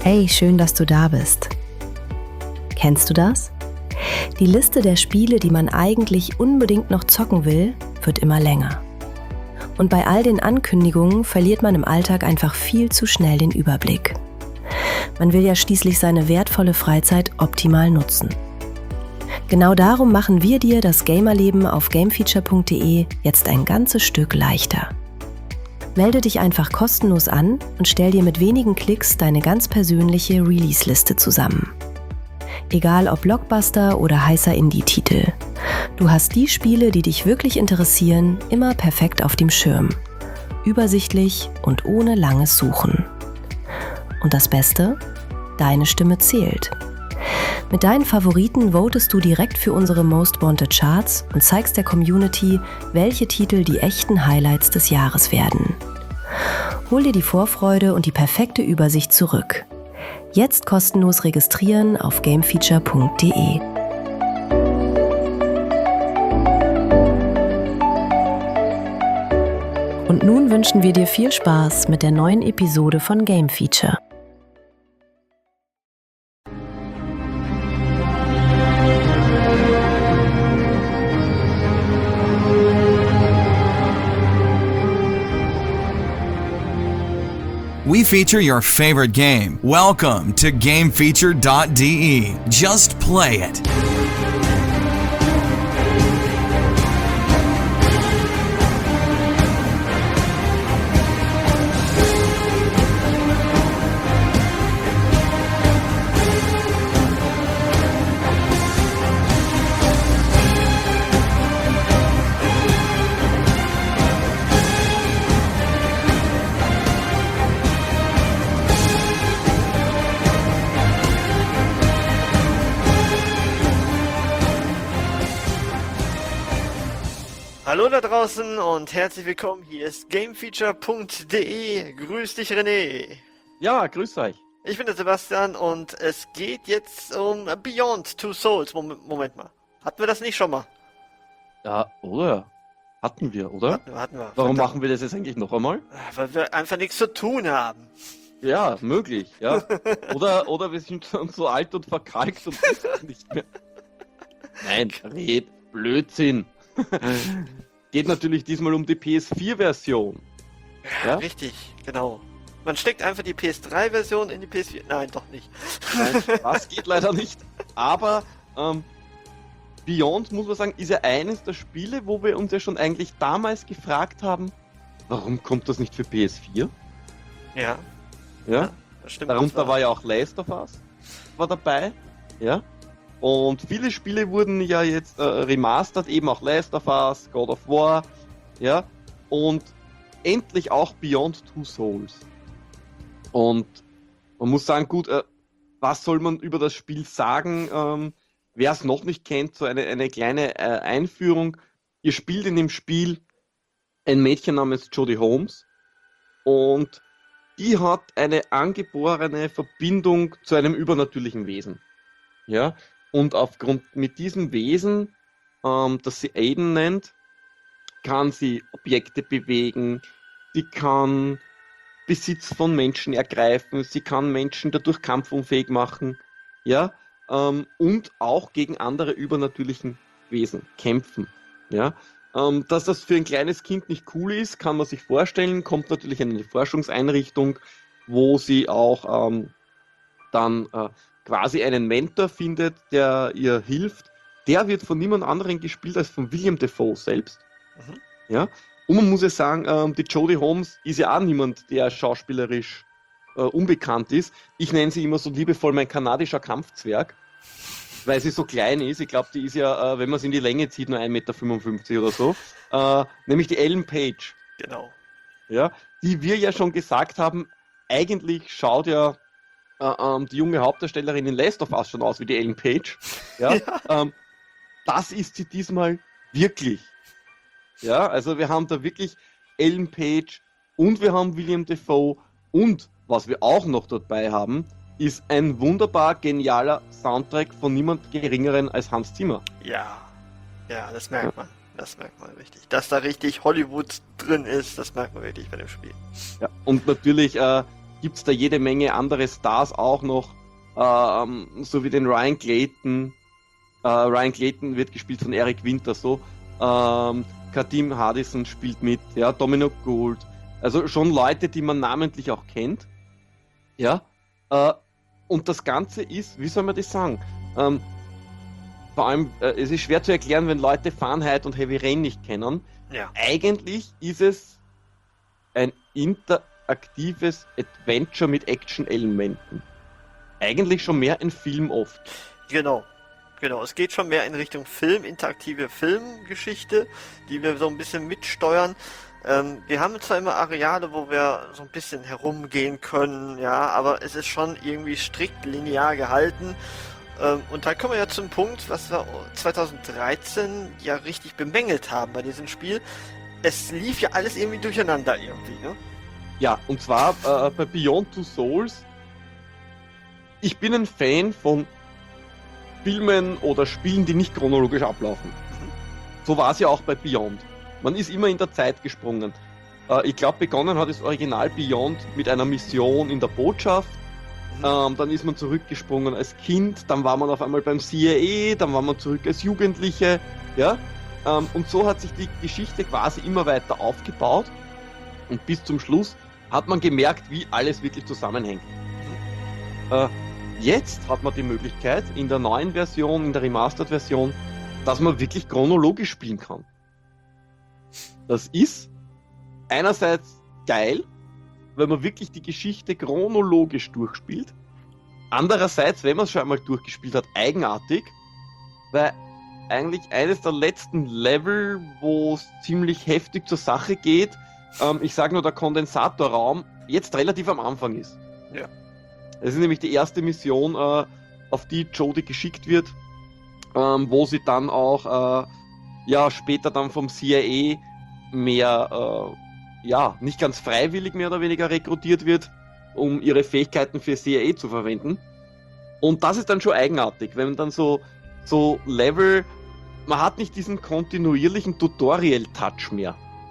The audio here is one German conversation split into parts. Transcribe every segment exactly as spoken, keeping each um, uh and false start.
Hey, schön, dass du da bist. Kennst du das? Die Liste der Spiele, die man eigentlich unbedingt noch zocken will, wird immer länger. Und bei all den Ankündigungen verliert man im Alltag einfach viel zu schnell den Überblick. Man will ja schließlich seine wertvolle Freizeit optimal nutzen. Genau darum machen wir dir das Gamerleben auf gamefeature punkt de jetzt ein ganzes Stück leichter. Melde dich einfach kostenlos an und stell dir mit wenigen Klicks deine ganz persönliche Release-Liste zusammen. Egal ob Blockbuster oder heißer Indie-Titel. Du hast die Spiele, die dich wirklich interessieren, immer perfekt auf dem Schirm. Übersichtlich und ohne langes Suchen. Und das Beste? Deine Stimme zählt. Mit deinen Favoriten votest du direkt für unsere Most Wanted Charts und zeigst der Community, welche Titel die echten Highlights des Jahres werden. Hol dir die Vorfreude und die perfekte Übersicht zurück. Jetzt kostenlos registrieren auf gamefeature punkt de. Und nun wünschen wir dir viel Spaß mit der neuen Episode von Game Feature. We feature your favorite game. Welcome to gamefeature dot de. Just play it. Hallo da draußen und herzlich willkommen, hier ist gamefeature punkt de. Grüß dich, René. Ja, grüß euch. Ich bin der Sebastian und es geht jetzt um Beyond Two Souls. Moment, Moment mal. Hatten wir das nicht schon mal? Ja, oder? Hatten wir, oder? Hatten wir, hatten wir. Warum Verdammt. machen wir das jetzt eigentlich noch einmal? Weil wir einfach nichts zu tun haben. Ja, möglich, ja. Oder, oder wir sind schon so alt und verkalkt und wissen nicht mehr. Nein, red, Blödsinn. Geht natürlich diesmal um die P S vier Version. Ja, Ja? richtig, genau. Man steckt einfach die P S drei Version in die P S vier. Nein, doch nicht. Nein, das geht leider nicht. Aber ähm, Beyond, muss man sagen, ist ja eines der Spiele, wo wir uns ja schon eigentlich damals gefragt haben, warum kommt das nicht für P S vier? Ja, Ja. das stimmt. Darunter das war ja auch Last of Us war dabei, ja. Und viele Spiele wurden ja jetzt äh, remastert, eben auch Last of Us, God of War, ja. Und endlich auch Beyond Two Souls. Und man muss sagen, gut, äh, was soll man über das Spiel sagen? Ähm, wer es noch nicht kennt, so eine, eine kleine äh, Einführung. Ihr spielt in dem Spiel ein Mädchen namens Jodie Holmes und die hat eine angeborene Verbindung zu einem übernatürlichen Wesen. Ja, und aufgrund mit diesem Wesen, ähm, das sie Aiden nennt, kann sie Objekte bewegen, sie kann Besitz von Menschen ergreifen, sie kann Menschen dadurch kampfunfähig machen, ja, ähm, und auch gegen andere übernatürlichen Wesen kämpfen. Ja. Ähm, dass das für ein kleines Kind nicht cool ist, kann man sich vorstellen, kommt natürlich in eine Forschungseinrichtung, wo sie auch ähm, dann äh, quasi einen Mentor findet, der ihr hilft. Der wird von niemand anderem gespielt als von William Dafoe selbst. Mhm. Ja. Und man muss ja sagen, ähm, die Jodie Holmes ist ja auch niemand, der schauspielerisch äh, unbekannt ist. Ich nenne sie immer so liebevoll mein kanadischer Kampfzwerg, weil sie so klein ist. Ich glaube, die ist ja, äh, wenn man es in die Länge zieht, nur ein Meter fünfundfünfzig oder so. Äh, nämlich die Ellen Page. Genau. Ja, die wir ja schon gesagt haben, eigentlich schaut ja äh, ähm, die junge Hauptdarstellerin in Last of Us schon aus wie die Ellen Page. Ja, Ja. Ähm, das ist sie diesmal wirklich. Ja, also wir haben da wirklich Ellen Page und wir haben William Dafoe und was wir auch noch dabei haben, ist ein wunderbar genialer Soundtrack von niemand Geringeren als Hans Zimmer. Ja. Ja, das merkt man. Das merkt man richtig. Dass da richtig Hollywood drin ist, das merkt man wirklich bei dem Spiel. Ja, und natürlich äh, gibt es da jede Menge andere Stars auch noch, ähm, so wie den Ryan Clayton. Äh, Ryan Clayton wird gespielt von Eric Winter, so. Ähm, Kadim Hardison spielt mit, ja, Dominic Gould. Also schon Leute, die man namentlich auch kennt. Ja. Äh, und das Ganze ist, wie soll man das sagen? Ähm, vor allem, äh, es ist schwer zu erklären, wenn Leute Fahrenheit und Heavy Rain nicht kennen. Ja. Eigentlich ist es ein interaktives Adventure mit Action-Elementen. Eigentlich schon mehr ein Film oft. Genau. Genau, es geht schon mehr in Richtung Film, interaktive Filmgeschichte, die wir so ein bisschen mitsteuern. Ähm, wir haben zwar immer Areale, wo wir so ein bisschen herumgehen können, ja, aber es ist schon irgendwie strikt linear gehalten. Ähm, und da kommen wir ja zum Punkt, was wir zwanzig dreizehn ja richtig bemängelt haben bei diesem Spiel. Es lief ja alles irgendwie durcheinander irgendwie, ne? Ja, und zwar äh, bei Beyond Two Souls. Ich bin ein Fan von Filmen oder Spielen, die nicht chronologisch ablaufen. So war es ja auch bei Beyond. Man ist immer in der Zeit gesprungen. Äh, ich glaube, begonnen hat das Original Beyond mit einer Mission in der Botschaft. Ähm, dann ist man zurückgesprungen als Kind, dann war man auf einmal beim C I A, dann war man zurück als Jugendliche. Ja? Ähm, und so hat sich die Geschichte quasi immer weiter aufgebaut. Und bis zum Schluss hat man gemerkt, wie alles wirklich zusammenhängt. Äh, Jetzt hat man die Möglichkeit, in der neuen Version, in der Remastered-Version, dass man wirklich chronologisch spielen kann. Das ist einerseits geil, weil man wirklich die Geschichte chronologisch durchspielt. Andererseits, wenn man es schon einmal durchgespielt hat, eigenartig, weil eigentlich eines der letzten Level, wo es ziemlich heftig zur Sache geht, ähm, ich sage nur der Kondensatorraum, jetzt relativ am Anfang ist. Ja. Es ist nämlich die erste Mission, äh, auf die Jodie geschickt wird, ähm, wo sie dann auch äh, ja, später dann vom C I A mehr, äh, ja, nicht ganz freiwillig mehr oder weniger rekrutiert wird, um ihre Fähigkeiten für C I A zu verwenden. Und das ist dann schon eigenartig, wenn man dann so, so Level, man hat nicht diesen kontinuierlichen Tutorial-Touch mehr.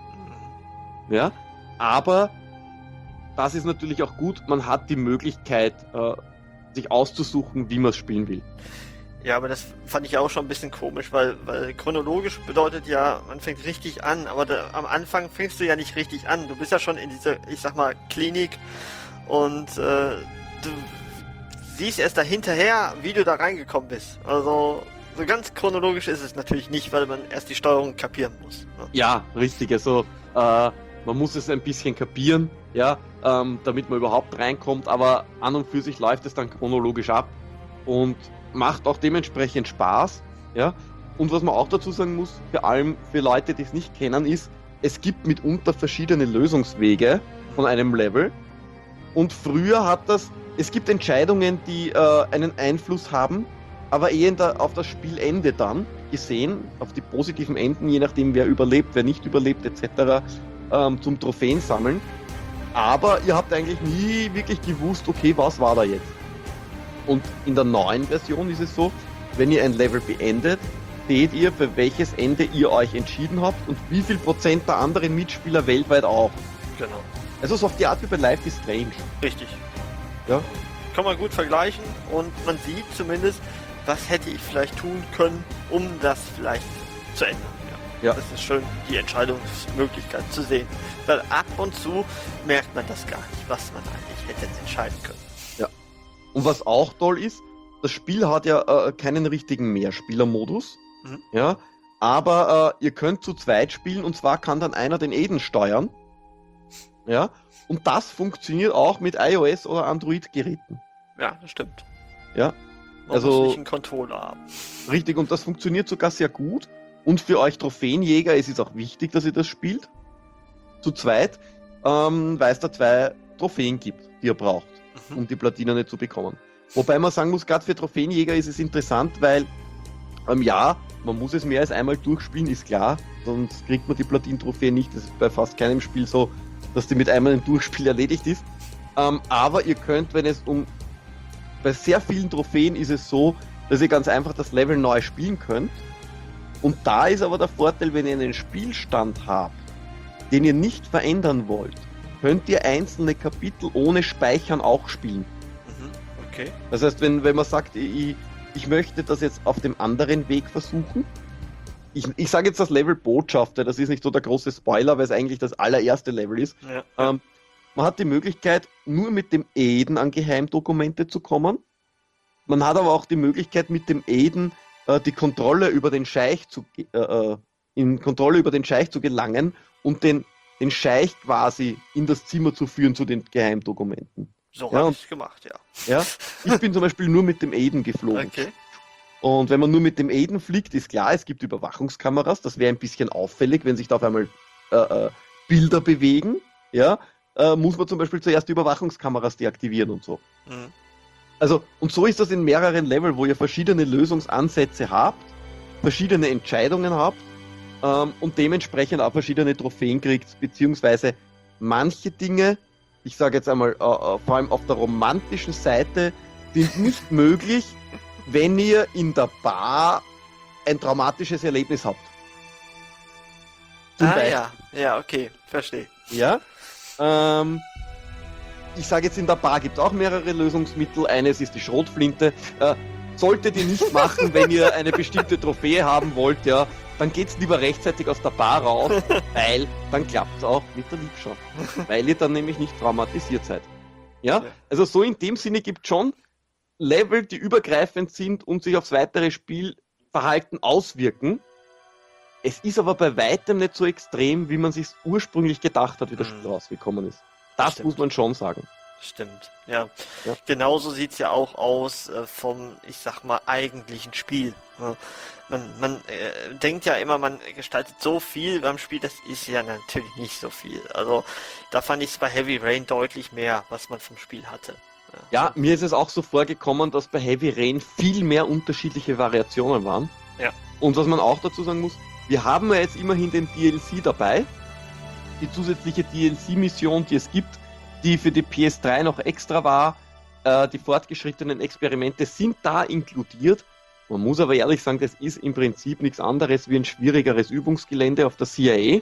Ja, aber das ist natürlich auch gut, man hat die Möglichkeit, äh, sich auszusuchen, wie man es spielen will. Ja, aber das fand ich auch schon ein bisschen komisch, weil, weil chronologisch bedeutet ja, man fängt richtig an, aber da, am Anfang fängst du ja nicht richtig an. Du bist ja schon in dieser, ich sag mal, Klinik und äh, du siehst erst da hinterher, wie du da reingekommen bist. Also so ganz chronologisch ist es natürlich nicht, weil man erst die Steuerung kapieren muss. Ne? Ja, richtig. Also äh, man muss es ein bisschen kapieren, ja, ähm, damit man überhaupt reinkommt, aber an und für sich läuft es dann chronologisch ab und macht auch dementsprechend Spaß, ja. Und was man auch dazu sagen muss, vor allem für Leute, die es nicht kennen, ist, es gibt mitunter verschiedene Lösungswege von einem Level. Und früher hat das, es gibt Entscheidungen, die äh, einen Einfluss haben, aber eher in der, auf das Spielende dann gesehen, auf die positiven Enden, je nachdem wer überlebt, wer nicht überlebt et cetera, ähm, zum Trophäen sammeln. Aber ihr habt eigentlich nie wirklich gewusst, okay, was war da jetzt? Und in der neuen Version ist es so, wenn ihr ein Level beendet, seht ihr, für welches Ende ihr euch entschieden habt und wie viel Prozent der anderen Mitspieler weltweit auch. Genau. Also so auf die Art wie bei Life is Strange. Richtig. Ja. Kann man gut vergleichen und man sieht zumindest, was hätte ich vielleicht tun können, um das vielleicht zu ändern. Ja. Ja. Das ist schön, die Entscheidungsmöglichkeit zu sehen. Weil ab und zu merkt man das gar nicht, was man eigentlich hätte entscheiden können. Ja. Und was auch toll ist, das Spiel hat ja äh, keinen richtigen Mehrspielermodus. Mhm. Ja. Aber äh, ihr könnt zu zweit spielen und zwar kann dann einer den Eden steuern. Ja. Und das funktioniert auch mit iOS oder Android-Geräten. Ja, das stimmt. Ja. Man Also- muss nicht einen Controller haben. Richtig, und das funktioniert sogar sehr gut. Und für euch Trophäenjäger ist es auch wichtig, dass ihr das spielt. Zu zweit, ähm, weil es da zwei Trophäen gibt, die ihr braucht, Mhm. um die Platine nicht zu bekommen. Wobei man sagen muss, gerade für Trophäenjäger ist es interessant, weil ähm, ja, man muss es mehr als einmal durchspielen, ist klar. Sonst kriegt man die Platin-Trophäe nicht. Das ist bei fast keinem Spiel so, dass die mit einmal ein Durchspiel erledigt ist. Ähm, aber ihr könnt, wenn es um... Bei sehr vielen Trophäen ist es so, dass ihr ganz einfach das Level neu spielen könnt. Und da ist aber der Vorteil, wenn ihr einen Spielstand habt, den ihr nicht verändern wollt, könnt ihr einzelne Kapitel ohne Speichern auch spielen. Mhm. Okay. Das heißt, wenn, wenn man sagt, ich, ich möchte das jetzt auf dem anderen Weg versuchen, ich, ich sage jetzt das Level Botschafter, das ist nicht so der große Spoiler, weil es eigentlich das allererste Level ist. Ja. Ähm, man hat die Möglichkeit, nur mit dem Aiden an Geheimdokumente zu kommen. Man hat aber auch die Möglichkeit, mit dem Aiden äh, die Kontrolle über den Scheich zu äh, in Kontrolle über den Scheich zu gelangen und den, den Scheich quasi in das Zimmer zu führen zu den Geheimdokumenten. So ja, habe ich es gemacht, ja. Ja, ich bin zum Beispiel nur mit dem Aiden geflogen. Okay. Und wenn man nur mit dem Aiden fliegt, ist klar, es gibt Überwachungskameras. Das wäre ein bisschen auffällig, wenn sich da auf einmal äh, äh, Bilder bewegen. Ja, äh, muss man zum Beispiel zuerst die Überwachungskameras deaktivieren und so. Mhm. Also, und so ist das in mehreren Leveln, wo ihr verschiedene Lösungsansätze habt, verschiedene Entscheidungen habt ähm, und dementsprechend auch verschiedene Trophäen kriegt, beziehungsweise manche Dinge, ich sage jetzt einmal, äh, äh, vor allem auf der romantischen Seite, sind nicht möglich, wenn ihr in der Bar ein traumatisches Erlebnis habt. Zum Ah Beispiel. ja, ja, okay, verstehe. Ja. Ähm, ich sage jetzt, in der Bar gibt es auch mehrere Lösungsmittel. Eines ist die Schrotflinte. Äh, solltet ihr nicht machen, wenn ihr eine bestimmte Trophäe haben wollt, ja, dann geht's lieber rechtzeitig aus der Bar raus, weil dann klappt's auch mit der Liebschaft. Weil ihr dann nämlich nicht traumatisiert seid. Ja, also so in dem Sinne gibt schon Level, die übergreifend sind und sich aufs weitere Spielverhalten auswirken. Es ist aber bei weitem nicht so extrem, wie man sich ursprünglich gedacht hat, wie das Mhm. Spiel rausgekommen ist. Das Stimmt. muss man schon sagen. Stimmt, ja. Ja. Genauso sieht's ja auch aus äh, vom, ich sag mal, eigentlichen Spiel. Ne? Man, man äh, denkt ja immer, man gestaltet so viel beim Spiel, das ist ja natürlich nicht so viel. Also da fand ich es bei Heavy Rain deutlich mehr, was man vom Spiel hatte. Ja, mir ist es auch so vorgekommen, dass bei Heavy Rain viel mehr unterschiedliche Variationen waren. Ja. Und was man auch dazu sagen muss, wir haben ja jetzt immerhin den D L C dabei. Die zusätzliche D L C-Mission, die es gibt, die für die P S drei noch extra war. Äh, die fortgeschrittenen Experimente sind da inkludiert. Man muss aber ehrlich sagen, das ist im Prinzip nichts anderes wie ein schwierigeres Übungsgelände auf der C I A.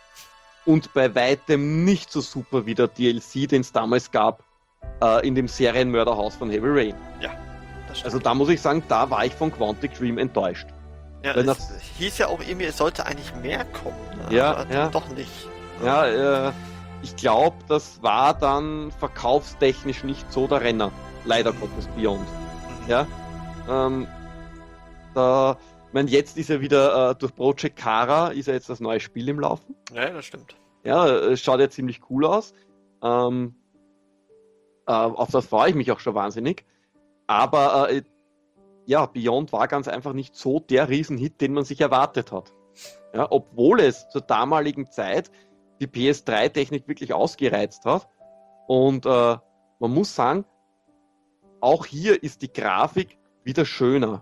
Und bei weitem nicht so super wie der D L C, den es damals gab, äh, in dem Serienmörderhaus von Heavy Rain. Das stimmt. Also da muss ich sagen, da war ich von Quantic Dream enttäuscht. ja, wenn es das- hieß ja auch irgendwie, es sollte eigentlich mehr kommen. Ne? Ja, Aber ja. Doch nicht. Ja, äh, ich glaube, das war dann verkaufstechnisch nicht so der Renner. Leider Gottes Beyond. Mhm. Ja, ähm, da, ich meine, jetzt ist ja wieder äh, durch Project Kara ist ja jetzt das neue Spiel im Laufen. Ja, das stimmt. Ja, es schaut ja ziemlich cool aus. Ähm, äh, auf das freue ich mich auch schon wahnsinnig. Aber äh, ja, Beyond war ganz einfach nicht so der Riesenhit, den man sich erwartet hat. Ja, obwohl es zur damaligen Zeit die P S drei Technik wirklich ausgereizt hat. Und äh, man muss sagen, auch hier ist die Grafik wieder schöner.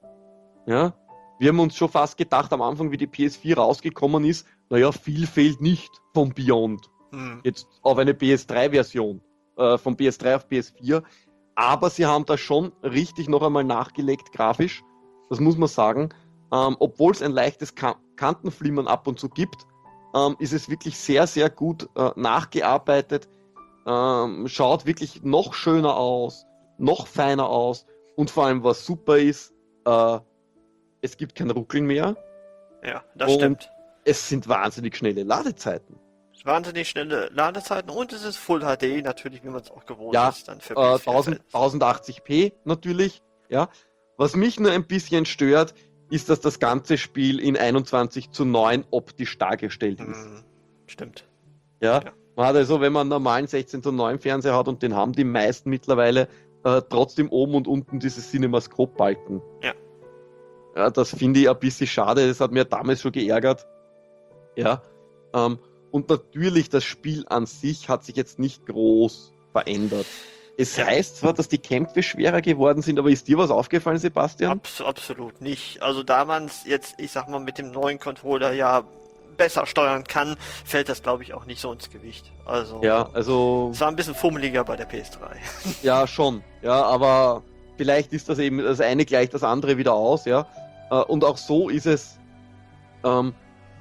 Ja, wir haben uns schon fast gedacht am Anfang, wie die P S vier rausgekommen ist, naja, viel fehlt nicht vom Beyond. Mhm. Jetzt auf eine P S drei Version, äh, von P S drei auf P S vier. Aber sie haben da schon richtig noch einmal nachgelegt, grafisch. Das muss man sagen. Ähm, obwohl es ein leichtes Ka- Kantenflimmern ab und zu gibt, ähm, ist es wirklich sehr, sehr gut äh, nachgearbeitet. Ähm, schaut wirklich noch schöner aus, noch feiner aus. Und vor allem, was super ist, äh, es gibt kein Ruckeln mehr. Ja, das Und stimmt. es sind wahnsinnig schnelle Ladezeiten. Wahnsinnig schnelle Ladezeiten und es ist Full H D, natürlich, wie man es auch gewohnt Ja, ist. Dann für Äh, P S vier tausend, Fans. tausendachtzig p natürlich. Ja. Was mich nur ein bisschen stört, ist, dass das ganze Spiel in einundzwanzig zu neun optisch dargestellt ist. Mhm. Stimmt. Ja. Ja. Man hat also, wenn man einen normalen sechzehn zu neun Fernseher hat, und den haben die meisten mittlerweile, äh, trotzdem oben und unten diese Cinemascope-Balken. Ja. Ja, das finde ich ein bisschen schade, das hat mir damals schon geärgert. Ja. Ähm, und natürlich, das Spiel an sich hat sich jetzt nicht groß verändert. Es Ja. heißt zwar, dass die Kämpfe schwerer geworden sind, aber ist dir was aufgefallen, Sebastian? Abs absolut nicht. Also da man es jetzt, ich sag mal, mit dem neuen Controller ja besser steuern kann, fällt das, glaube ich, auch nicht so ins Gewicht. Also Ja, also, es war ein bisschen fummeliger bei der P S drei. ja, schon. Ja, aber vielleicht ist das eben, das eine gleicht das andere wieder aus, ja. Äh, Und auch so ist es, ähm,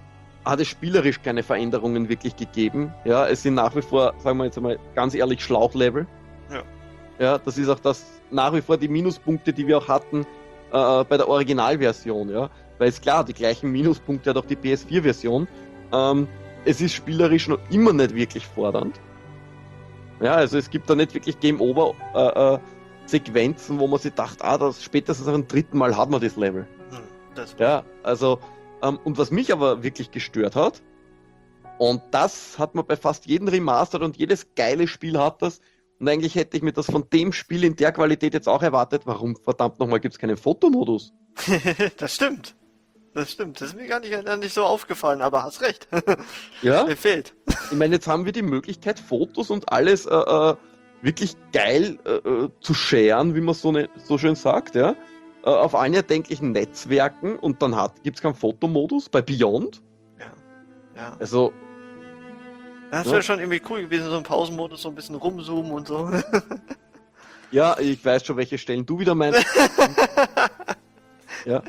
hat es spielerisch keine Veränderungen wirklich gegeben. Ja, es sind nach wie vor, sagen wir jetzt einmal ganz ehrlich, Schlauchlevel. Ja. Ja, das ist auch das nach wie vor die Minuspunkte, die wir auch hatten äh, bei der Originalversion. Ja, weil es klar, die gleichen Minuspunkte hat auch die P S vier Version. Ähm, es ist spielerisch noch immer nicht wirklich fordernd. Ja, also es gibt da nicht wirklich Game Over äh, äh, Sequenzen, wo man sich dacht, ah, das spätestens nach dem dritten Mal hat man das Level. Hm, das Ja, also, ähm, und was mich aber wirklich gestört hat, und das hat man bei fast jedem Remastered und jedes geile Spiel hat das, und eigentlich hätte ich mir das von dem Spiel in der Qualität jetzt auch erwartet, warum verdammt nochmal gibt es keinen Fotomodus? das stimmt. Das stimmt. Das ist mir gar nicht, gar nicht so aufgefallen, aber hast recht. Ja, Mir fehlt. ich meine, jetzt haben wir die Möglichkeit, Fotos und alles äh, äh, wirklich geil äh, äh, zu sharen, wie man so, ne, so schön sagt, ja, äh, auf allen erdenklichen Netzwerken, und dann gibt es keinen Fotomodus bei Beyond. Ja. Ja. Also, Das Ja. wäre schon irgendwie cool gewesen, so im Pausenmodus so ein bisschen rumzoomen und so. ja, ich weiß schon, welche Stellen du wieder meinst. ja.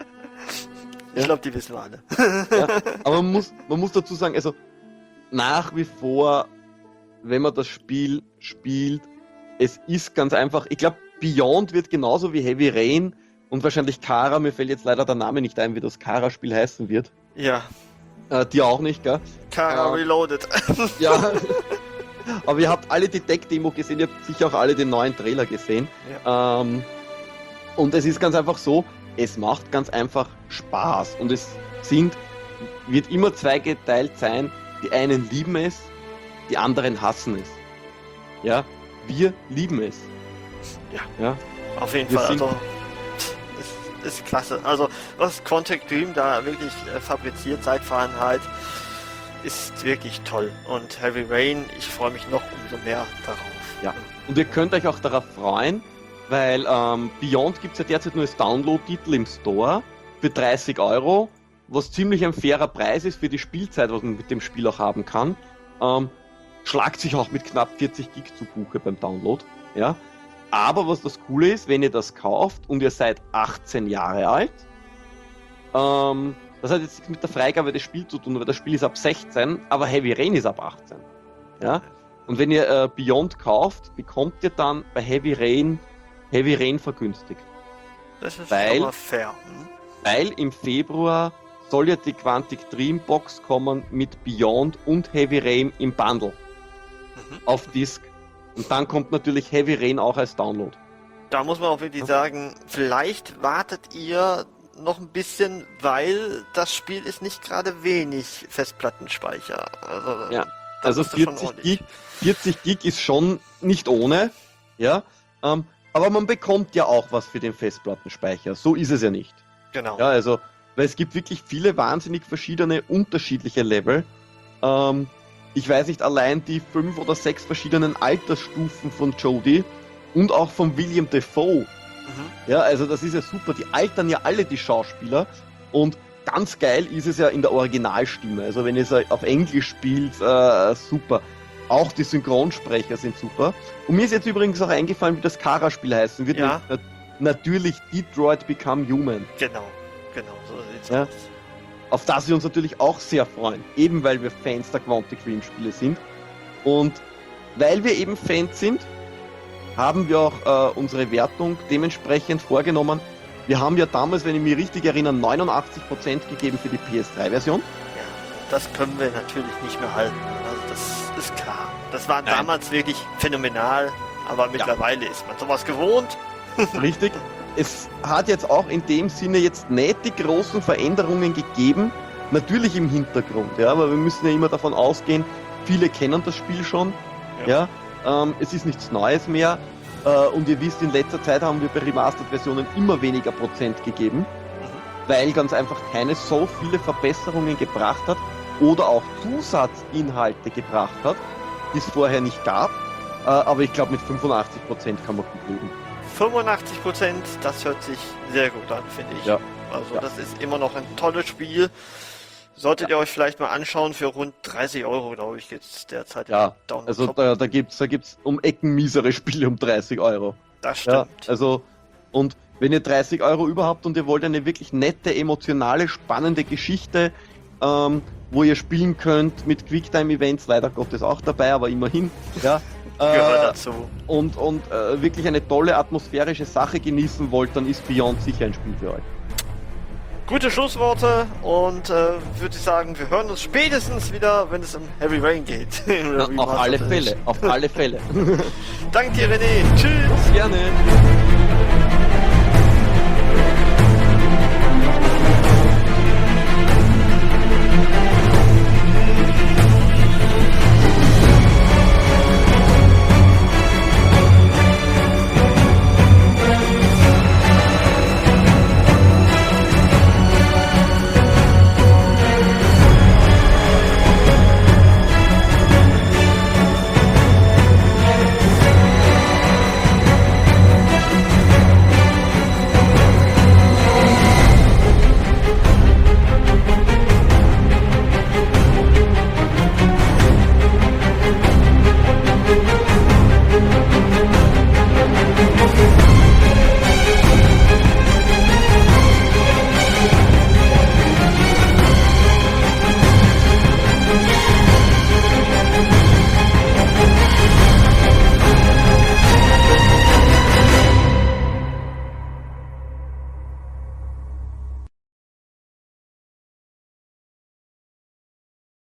Ich Ja. glaube, die wissen wir alle. Ja, aber man muss, man muss dazu sagen, also nach wie vor, wenn man das Spiel spielt, es ist ganz einfach, ich glaube, Beyond wird genauso wie Heavy Rain und wahrscheinlich Kara, mir fällt jetzt leider der Name nicht ein, wie das Kara-Spiel heißen wird. Ja. Äh, dir auch nicht, gell? Kara Ja. Reloaded. Ja. Aber ihr habt alle die Deck-Demo gesehen, ihr habt sicher auch alle den neuen Trailer gesehen. Ähm, und es ist ganz einfach so, es macht ganz einfach Spaß. Und es sind, wird immer zweigeteilt sein, die einen lieben es, die anderen hassen es. Ja, wir lieben es. Ja. Ja, Auf jeden Wir Fall, sind- also ist, ist klasse. Also was Quantic Dream da wirklich äh, fabriziert seit Fahrenheit, ist wirklich toll. Und Heavy Rain, ich freue mich noch umso mehr darauf. Ja. Und ihr könnt euch auch darauf freuen, weil ähm, Beyond gibt es ja derzeit nur als Download-Titel im Store für dreißig Euro, was ziemlich ein fairer Preis ist für die Spielzeit, was man mit dem Spiel auch haben kann. Ähm, schlagt sich auch mit knapp vierzig Gig zu Buche beim Download. Ja. Aber was das Coole ist, wenn ihr das kauft und ihr seid achtzehn Jahre alt, ähm, das hat jetzt nichts mit der Freigabe des Spiels zu tun, weil das Spiel ist ab sechzehn, aber Heavy Rain ist ab achtzehn. Ja. Und wenn ihr äh, Beyond kauft, bekommt ihr dann bei Heavy Rain Heavy Rain vergünstigt. Das ist Weil- schon mal fair. Hm? Weil im Februar soll ja die Quantic Dream Box kommen mit Beyond und Heavy Rain im Bundle Mhm. auf Disc. Und dann kommt natürlich Heavy Rain auch als Download. Da muss man auch wirklich sagen, vielleicht wartet ihr noch ein bisschen, weil das Spiel ist nicht gerade wenig Festplattenspeicher. Also, Ja. da Also musst du schon vierzig ordentlich- Gig, vierzig Gig ist schon nicht ohne, ja. Ähm, aber man bekommt ja auch was für den Festplattenspeicher. So ist es ja nicht. Genau. Ja, also, weil es gibt wirklich viele wahnsinnig verschiedene, unterschiedliche Level. Ähm, ich weiß nicht, allein die fünf oder sechs verschiedenen Altersstufen von Jodie und auch von William Dafoe. Mhm. Ja, also das ist ja super. Die altern ja alle, die Schauspieler. Und ganz geil ist es ja in der Originalstimme. Also wenn ihr es auf Englisch spielt, äh, super. Auch die Synchronsprecher sind super. Und mir ist jetzt übrigens auch eingefallen, wie das Kara-Spiel heißen wird. Ja. Nat- Natürlich Detroit Become Human. Genau, genau, so sieht's Ja. aus. Auf das wir uns natürlich auch sehr freuen. Eben weil wir Fans der Quantic Dream Spiele sind. Und weil wir eben Fans sind, haben wir auch äh, unsere Wertung dementsprechend vorgenommen. Wir haben ja damals, wenn ich mich richtig erinnere, neunundachtzig Prozent gegeben für die P S drei Version. Ja, das können wir natürlich nicht mehr halten. Also das ist klar. Das war Nein. damals wirklich phänomenal, aber mittlerweile ist man sowas gewohnt. Richtig. Es hat jetzt auch in dem Sinne jetzt nicht die großen Veränderungen gegeben. Natürlich im Hintergrund, ja, aber wir müssen ja immer davon ausgehen, viele kennen das Spiel schon. Ja, ähm, es ist nichts Neues mehr. Äh, und ihr wisst, in letzter Zeit haben wir bei Remastered-Versionen immer weniger Prozent gegeben, weil ganz einfach keine so viele Verbesserungen gebracht hat oder auch Zusatzinhalte gebracht hat, die es vorher nicht gab. Äh, aber ich glaube, mit fünfundachtzig Prozent kann man gut leben. fünfundachtzig Prozent, das hört sich sehr gut an, finde ich. Ja. Also Ja. das ist immer noch ein tolles Spiel. Solltet ihr euch vielleicht mal anschauen, für rund dreißig Euro, glaube ich, jetzt derzeit. Ja, im Download Also Shop. da, da gibt's da gibt's um Ecken miesere Spiele um dreißig Euro. Das Ja, stimmt. also, und wenn ihr dreißig Euro überhaupt und ihr wollt eine wirklich nette, emotionale, spannende Geschichte, ähm, wo ihr spielen könnt mit Quicktime-Events, leider Gottes auch dabei, aber immerhin. Ja, Gehört äh, dazu. und und äh, wirklich eine tolle atmosphärische Sache genießen wollt, dann ist Beyond sicher ein Spiel für euch. Gute Schlussworte und äh, würde ich sagen, wir hören uns spätestens wieder, wenn es um Heavy Rain geht. Ja, auf alle Fälle, auf alle Fälle. Danke dir, René. Tschüss. Gerne.